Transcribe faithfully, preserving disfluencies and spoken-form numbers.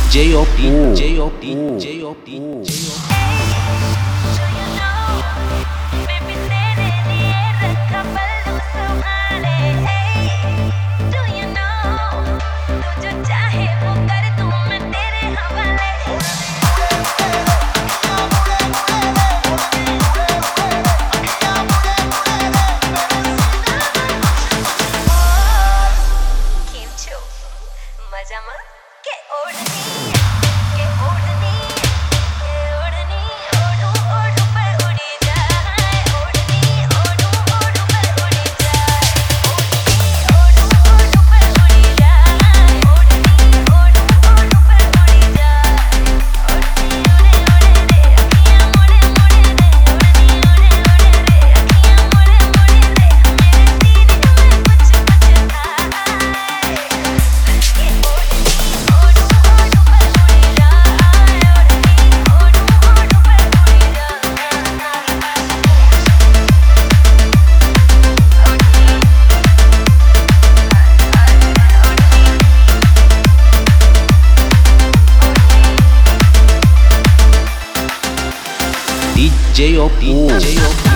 DJ Op, DJ Op, DJ Op, DJ Op. मजामा के ओढ़नी के ओढ़नी के ओढ़नी ओढ़ू ओढ़ू पर उड़ी जाए ओढ़नी ओढ़ू ओढ़ू पर उड़ी जाए ओढ़नी ओढ़ू ओढ़ू पर उड़ी जाए ओढ़नी ओढ़ू ओढ़ू पर उड़ी जाए ओढ़नी ओढ़े ओढ़े रे अखियां मोड़े मोड़े रे ओढ़नी ओढ़े ओढ़े रे अखियां मोड़े मोड़े रे मेरे सीने में कुछ कुछ था DJ Op, DJ Op.